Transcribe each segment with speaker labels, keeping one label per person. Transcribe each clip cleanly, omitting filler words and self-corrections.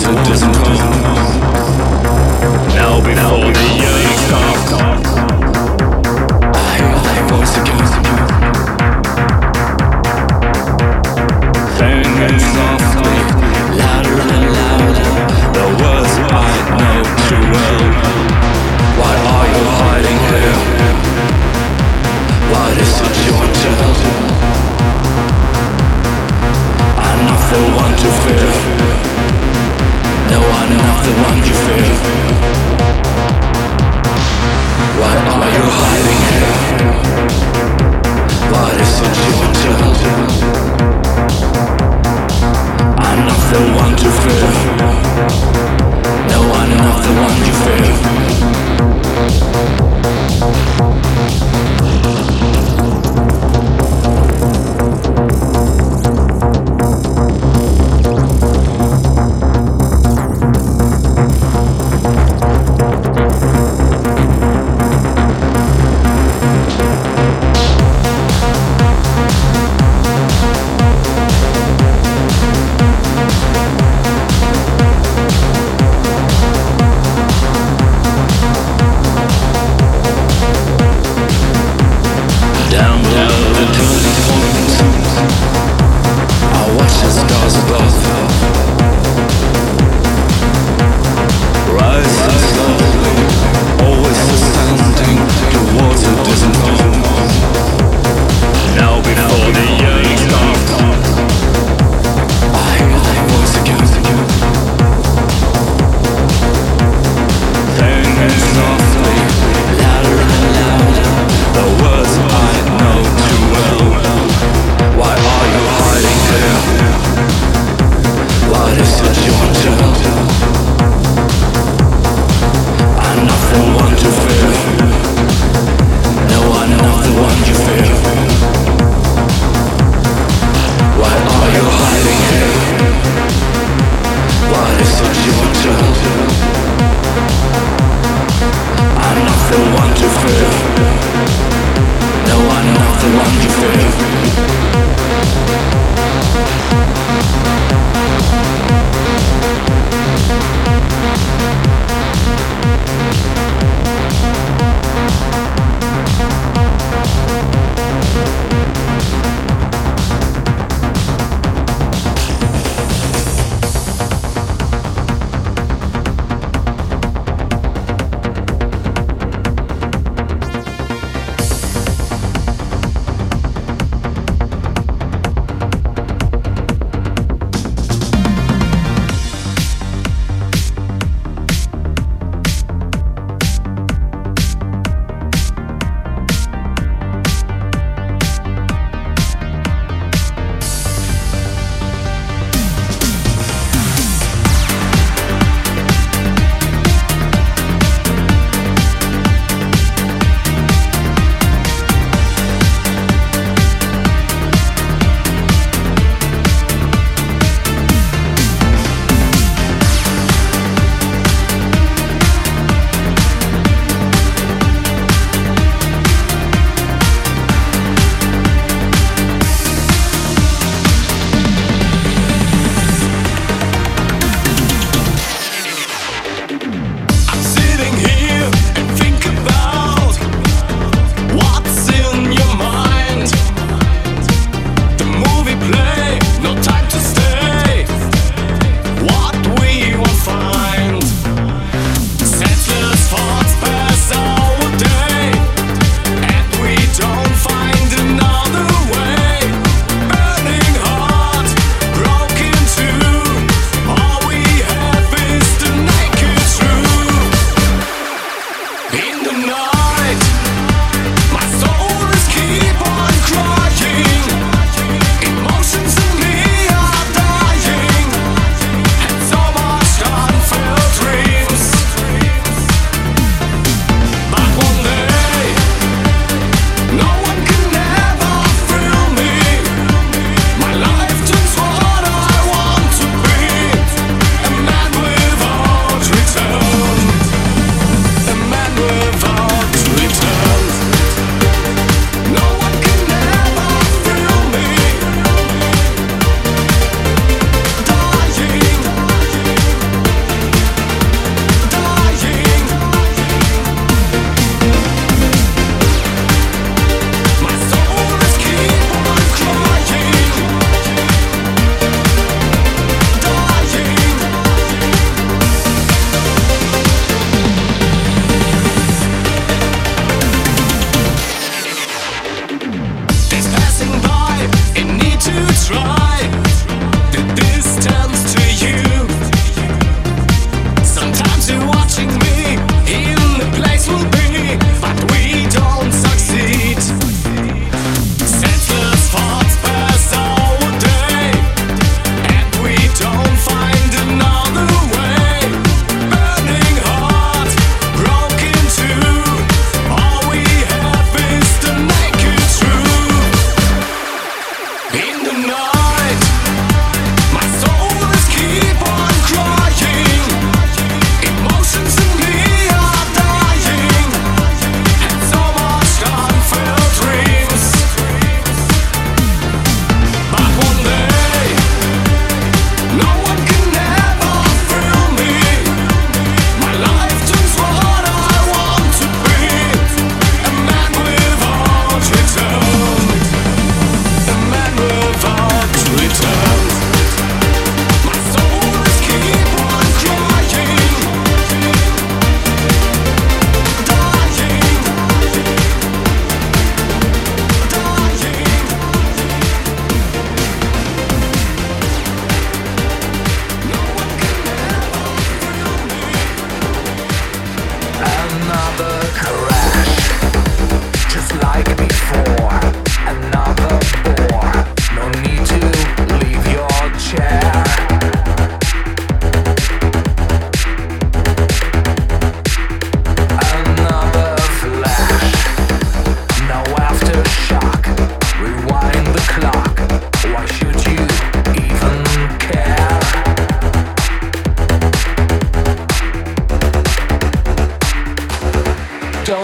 Speaker 1: a distant home. Now before the years start, I hear thy voice again, singing softly, louder and louder, the words I know too well. Why are you hiding here? What is it you want to tell? I'm not the one to fear. No, I'm not the one you fear. Why are you hiding here? What is it you want to tell? I'm not the one to fear. No, I'm not the one you fear.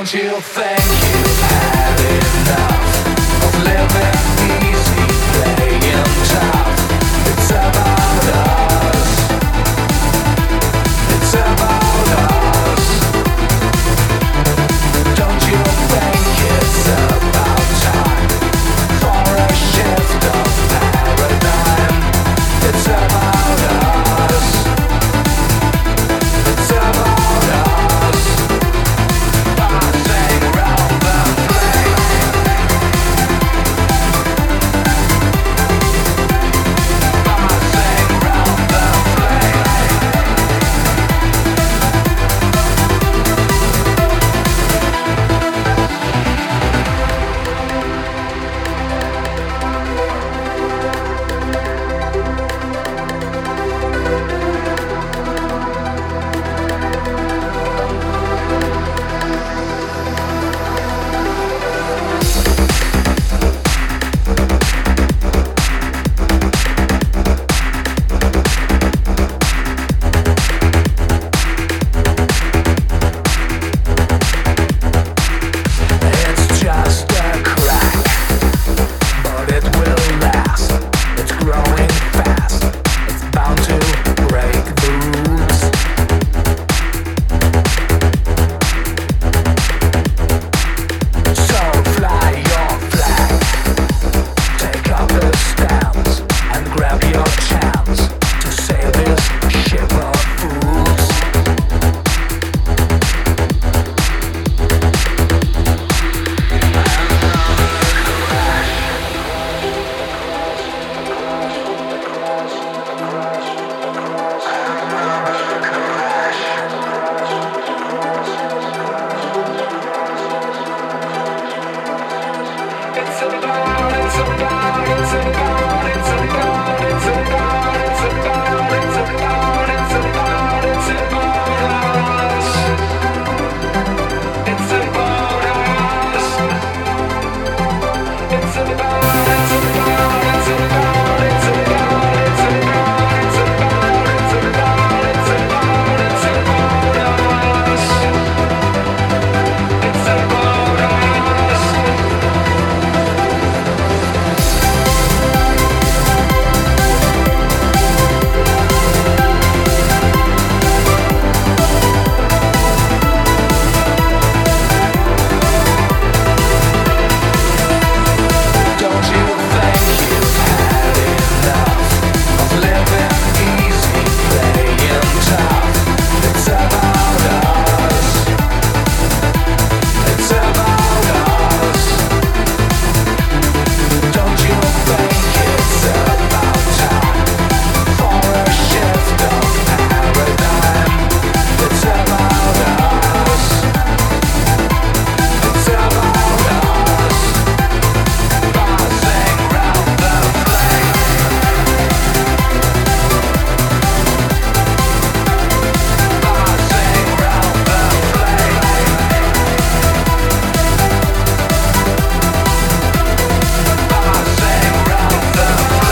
Speaker 1: you think you've had enough of living easy, playing tough? It's about us. It's about us. Don't you think it's about time for a shift of paradigm? It's about us. It's about us. Passing round the passing round the It's just a crack, but it will last. It's growing fast. It's bound to break the rules. So fly your flag, take up the stands, and grab your chance to sail this ship of fools. Don't you think you've had enough of living easy, playing tough? It's about us. It's about us. Don't you think it's about time for a shift of paradigm? It's about us. It's about us. Passing round the flame. Passing round the flame. Passing round the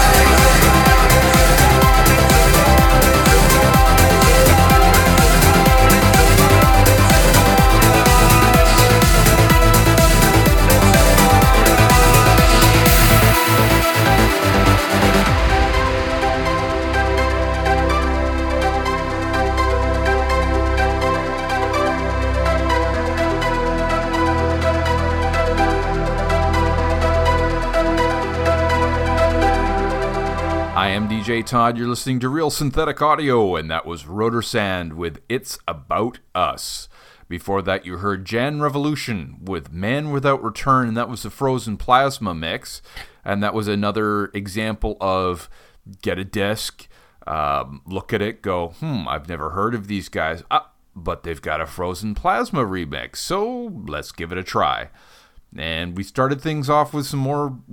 Speaker 2: I am DJ Todd. You're listening to Real Synthetic Audio, and that was Rotor Sand with It's About Us. Before that, you heard Jan Revolution with Man Without Return, and that was the Frozen Plasma mix. And that was another example of get a disc, look at it, go, I've never heard of these guys, but they've got a Frozen Plasma remix, so let's give it a try. And we started things off with some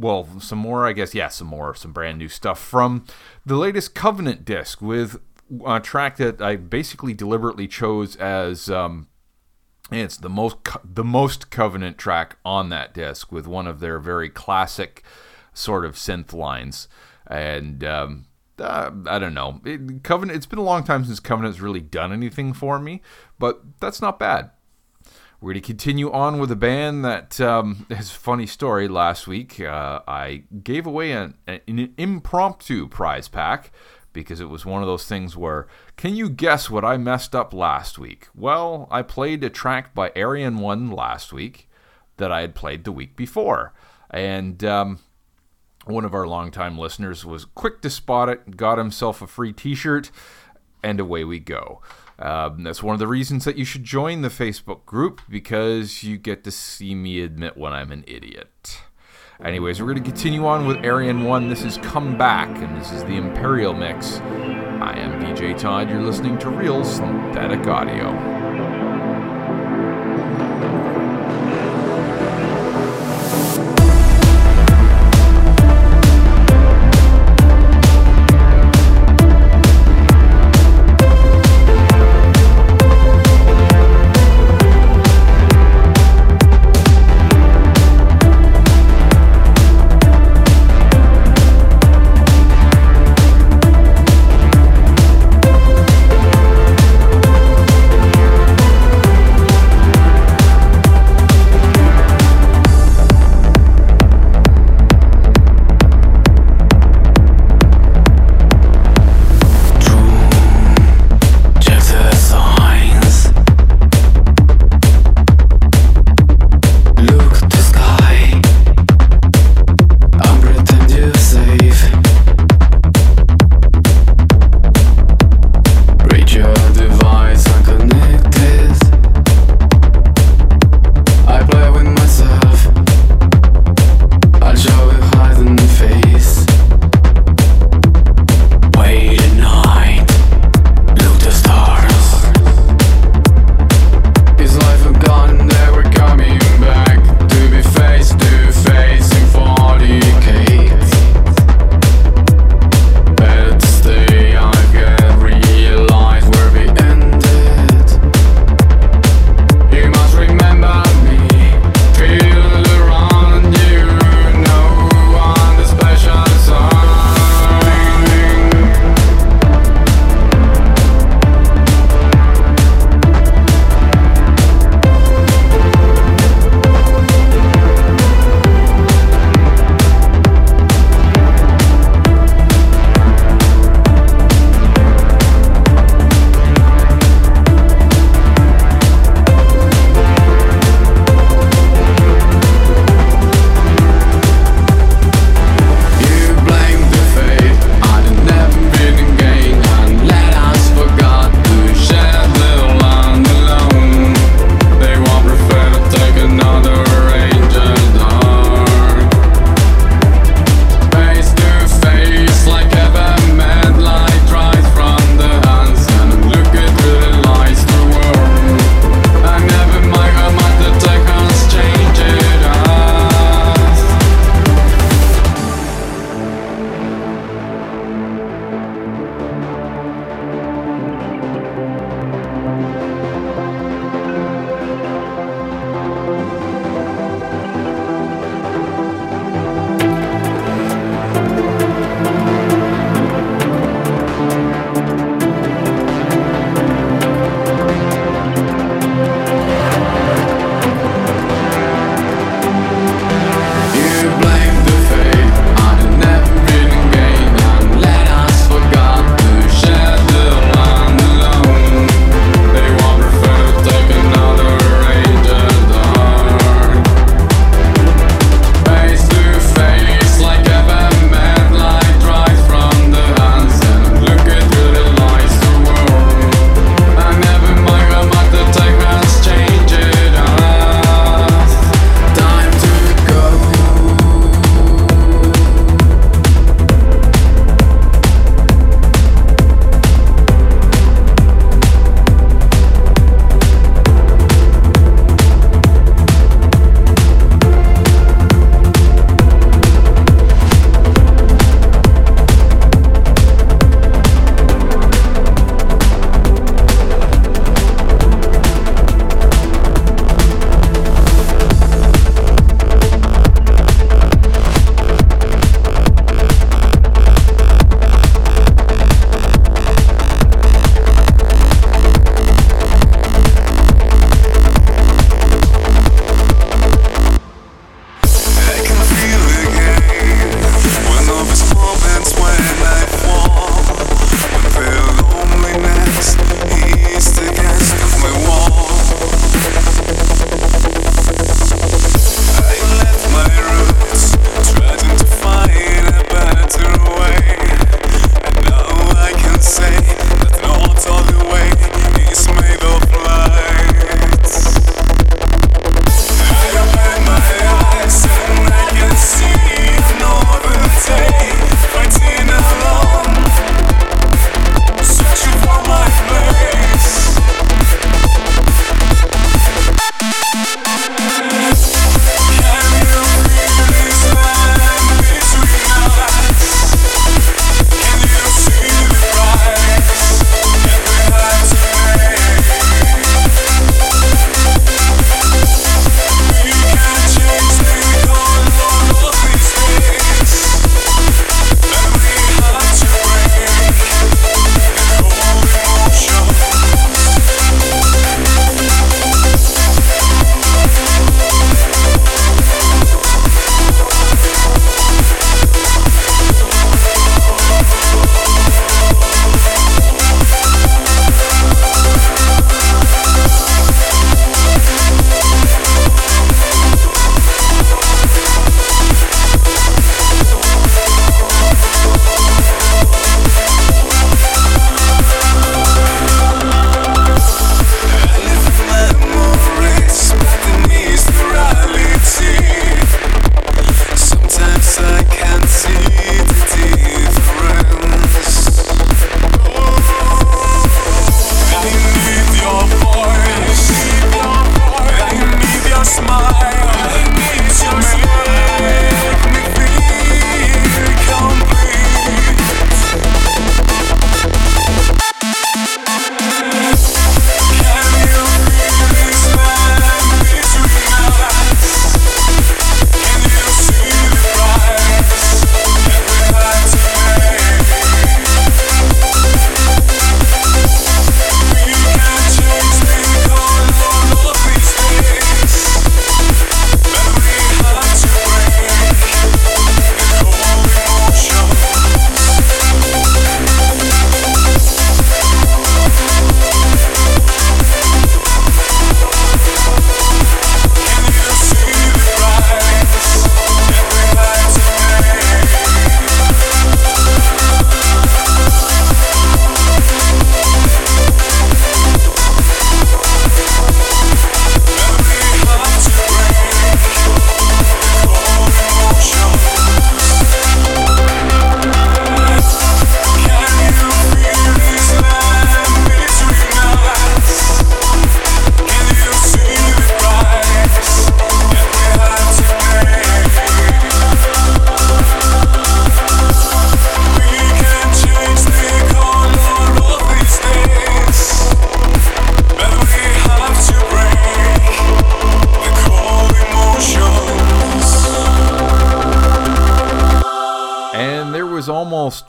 Speaker 2: brand new stuff from the latest Covenant disc with a track that I basically deliberately chose as it's the most Covenant track on that disc, with one of their very classic sort of synth lines. And I don't know. Covenant. It's been a long time since Covenant's really done anything for me, but that's not bad. We're going to continue on with a band that has a funny story. Last week, I gave away an impromptu prize pack because it was one of those things where, can you guess what I messed up last week? Well, I played a track by Arian One last week that I had played the week before. And one of our longtime listeners was quick to spot it, got himself a free t-shirt, and away we go. That's one of the reasons that you should join the Facebook group, because you get to see me admit when I'm an idiot. Anyways, we're going to continue on with Arian One. This is Come Back, and this is the Imperial Mix. I am DJ Todd. You're listening to Real Synthetic Audio.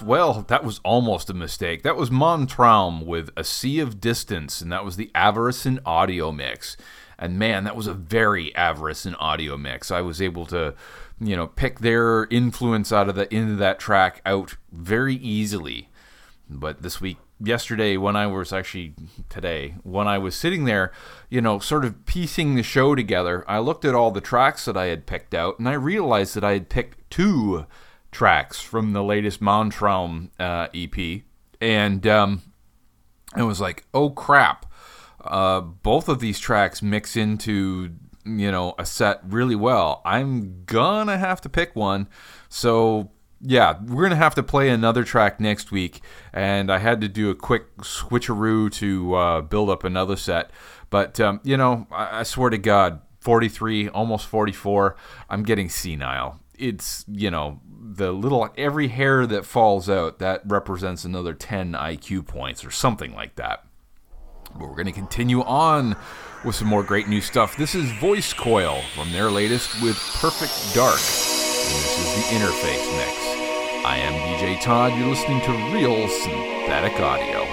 Speaker 2: that was almost a mistake. That was Montraum with A Sea of Distance, and that was the Avaricen audio mix. And man, that was a very Avaricen audio mix. I was able to, pick their influence into that track out very easily. But yesterday, when I was sitting there, sort of piecing the show together, I looked at all the tracks that I had picked out, and I realized that I had picked 2 tracks from the latest Montraum EP, and I was like, oh crap, both of these tracks mix into a set really well. I'm gonna have to pick one, so yeah, we're gonna have to play another track next week, and I had to do a quick switcheroo to build up another set, but I swear to God, 43, almost 44, I'm getting senile. It's, every hair that falls out, that represents another 10 IQ points or something like that. But we're going to continue on with some more great new stuff. This is Voice Coil from their latest with Perfect Dark. And this is the Interface Mix. I am DJ Todd. You're listening to Real Synthetic Audio.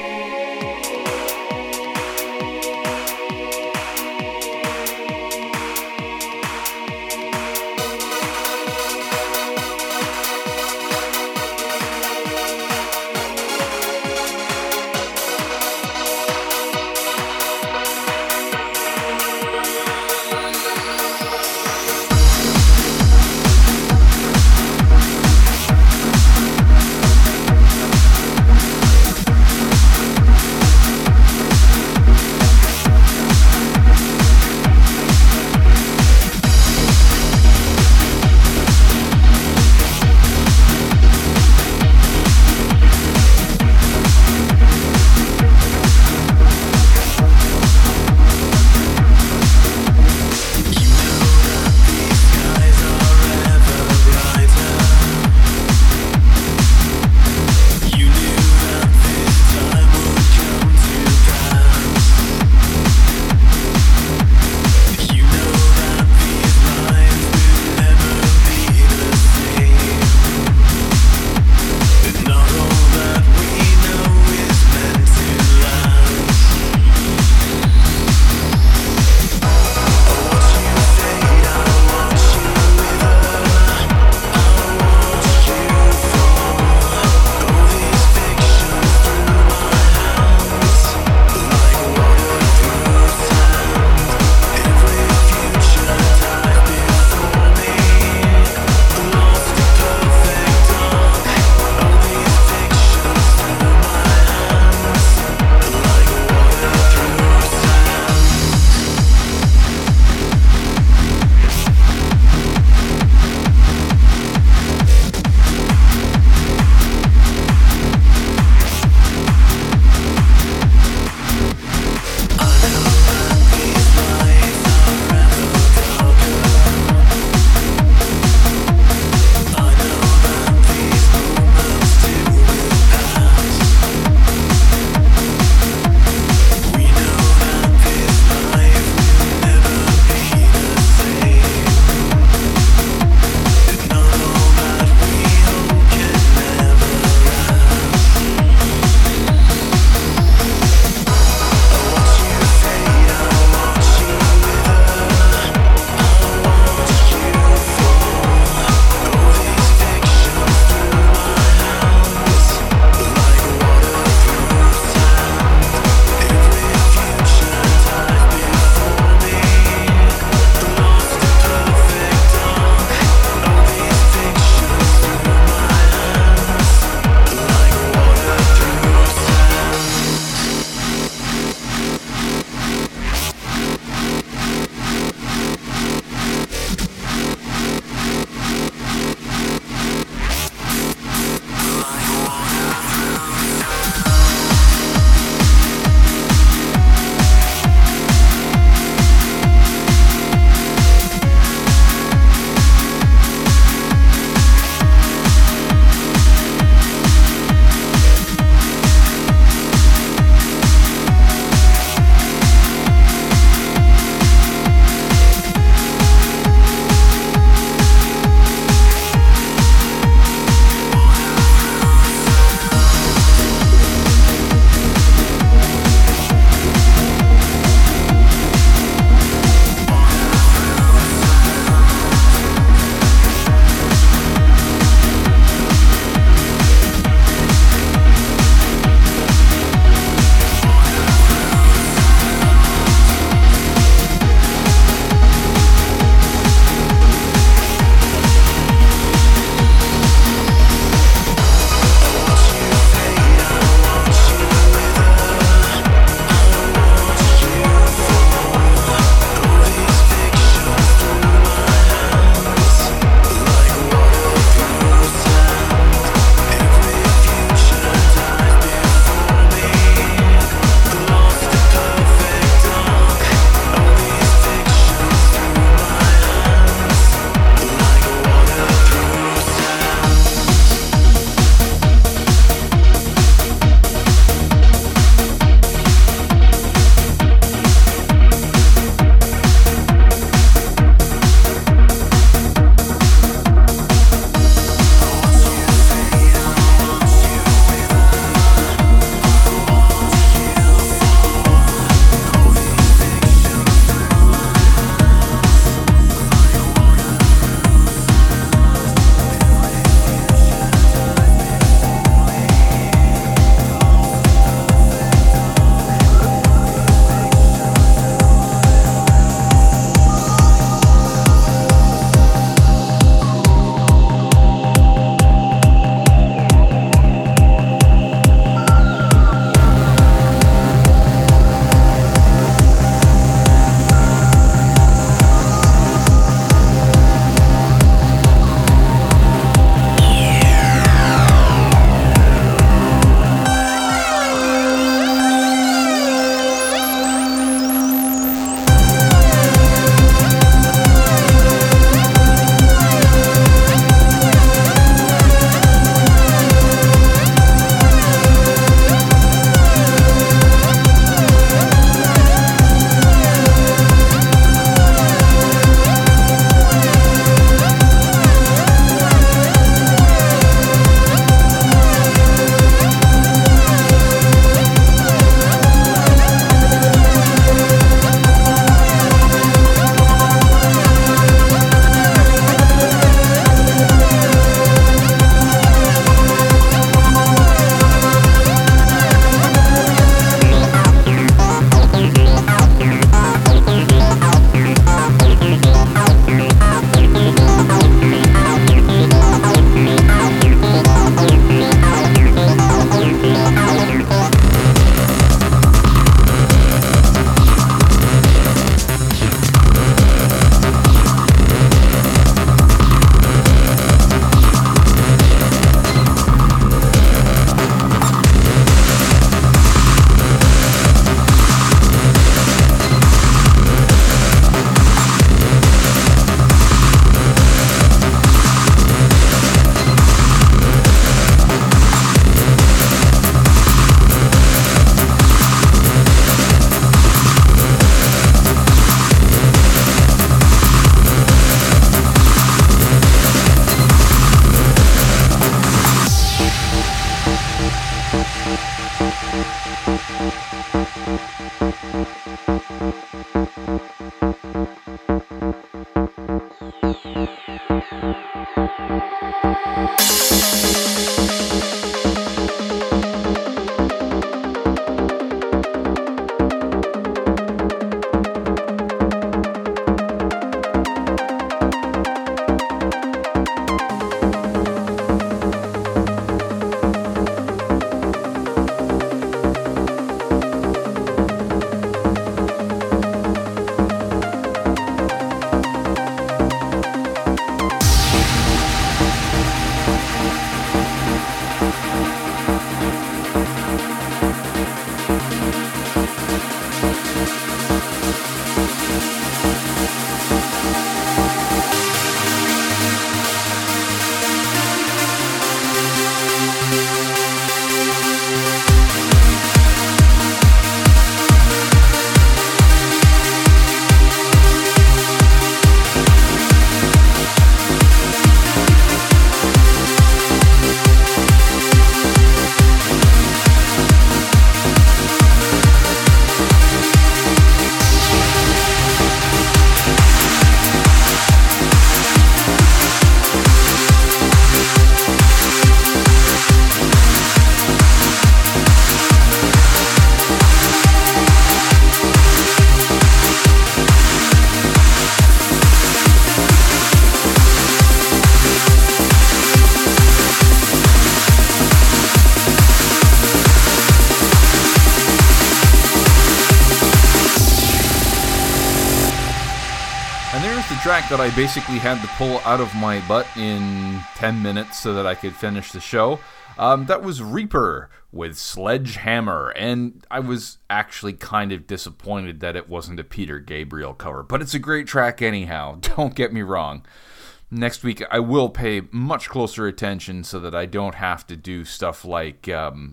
Speaker 2: Track that I basically had to pull out of my butt in 10 minutes so that I could finish the show. That was Reaper with Sledgehammer, and I was actually kind of disappointed that it wasn't a Peter Gabriel cover, but it's a great track anyhow, don't get me wrong. Next week I will pay much closer attention so that I don't have to do stuff like, so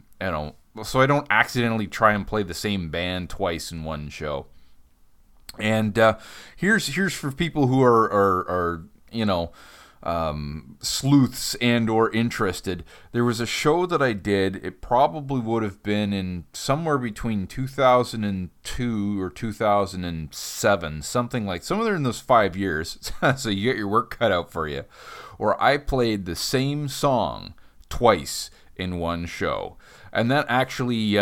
Speaker 2: I don't accidentally try and play the same band twice in one show. And here's for people who are sleuths and or interested. There was a show that I did. It probably would have been in somewhere between 2002 or 2007, somewhere in those 5 years. So you get your work cut out for you. Where I played the same song twice in one show, and that actually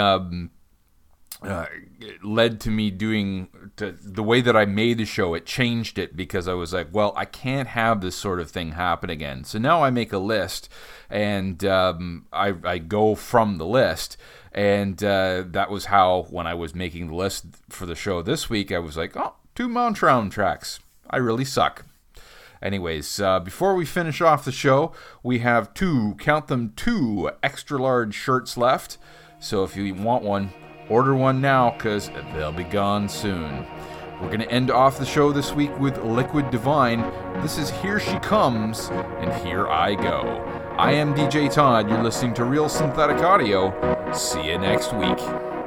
Speaker 2: led to me doing the way that I made the show. It changed it because I was like, well, I can't have this sort of thing happen again. So now I make a list, and I go from the list. And that was how, when I was making the list for the show this week, I was like, 2 Montreal tracks. I really suck. Anyways, before we finish off the show, we have 2 extra large shirts left. So if you want one, order one now, because they'll be gone soon. We're going to end off the show this week with Liquid Divine. This is Here She Comes, and Here I Go. I am DJ Todd. You're listening to Real Synthetic Audio. See you next week.